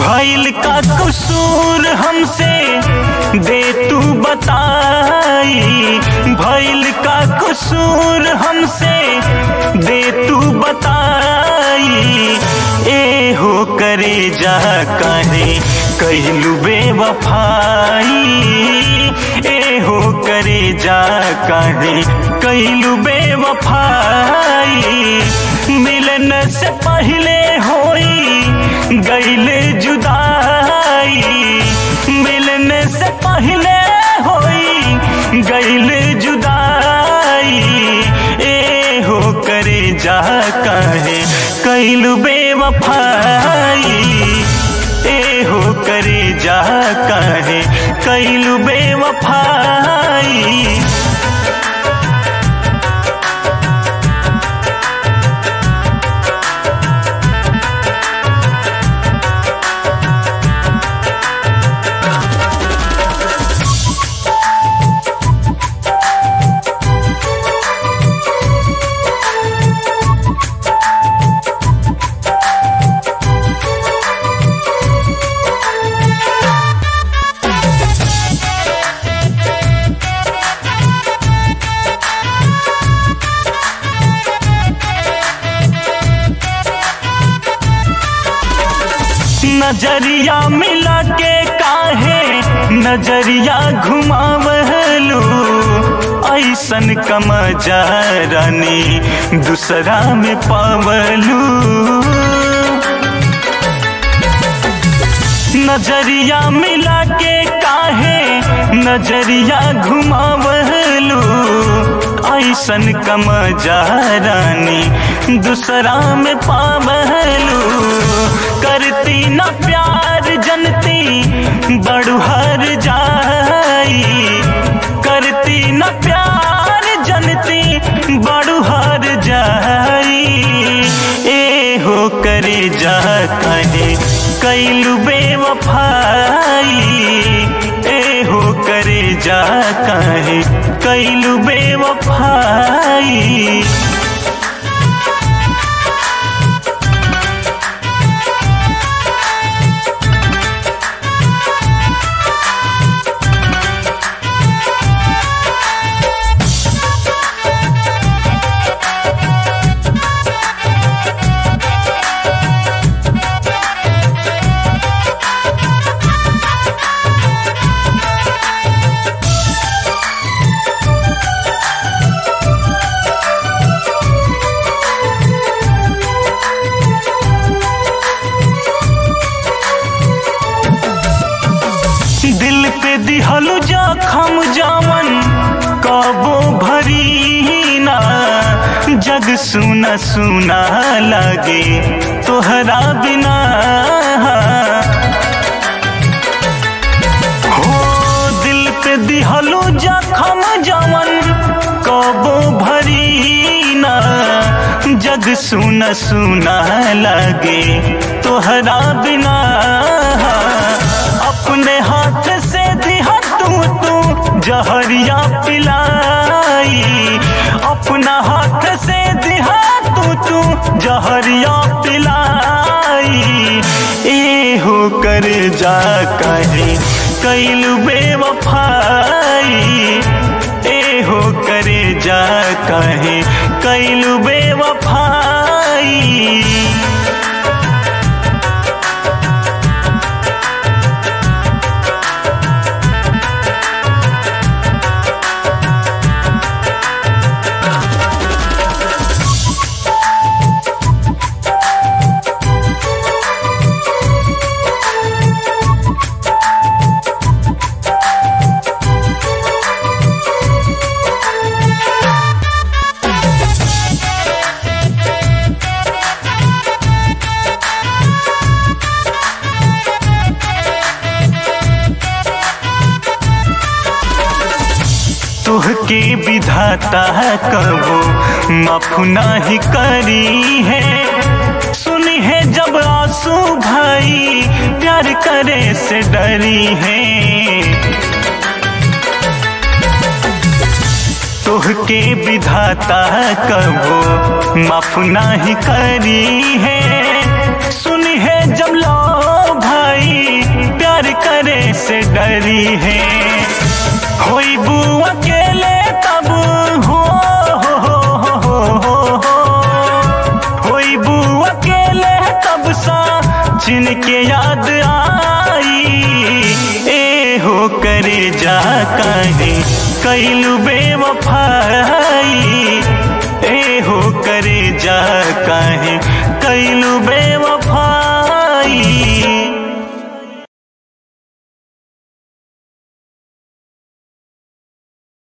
भइल का कसूर हमसे दे तू बताई, भइल का कसूर हमसे दे तू बताई। ए हो करे जा काहे कहलू बेवफाई, ए हो करे जा काहे कहलू बेवफाई। मिलन से पहले होई गईले जुदाई, मिलन से पहले होई गईले जुदाई। ए हो करे जा काहे कहलू बेवफाई, ए हो करे जा काहे कहलू बेवफाई। नजरिया मिला के काहे नजरिया घुमावलू, ऐसन कमजा रानी दूसरा में पावलू। नजरिया मिला के काहे नजरिया घुमावलू, ऐसन कमजा रानी दूसरा में पावलू। करती न प्यार जनती बड़ू हर जाई, करती न प्यार जनती बड़ू हर जाई। ए हो करे जा काहे कहलू बेवफाई, ए हो करे जा काहे कहलू बेवफाई। दिल पे दिहलु जखम जवन कबो भरी ना, जग सुना सुना लगे तोहरा बिना। हो दिल पे दिहलु जखम जवन कबो भरी ना, जग सुना सुना लगे तोहरा बिना। अपने हाथ से दिया तू जहरिया पिलाई, अपना हाथ से दिया तू जहरिया पिलाई। ए हो कर जा काहे कहलू बेवफाई, ए हो कर जा काहे कहलू बेवफाई। तुहके विधाता कबो माफ नहीं करी है, सुनी है जब आंसू भाई प्यार करे से डरी है। तुहके विधाता कबो माफ नहीं करी है, सुनी है जब लो भाई करे से डरी है। होई बू अकेले तब होई बू अकेले तब सा जिनके याद आई। ए हो करे जा काहे कैलू बेवफाई। ए हो करे जा काहे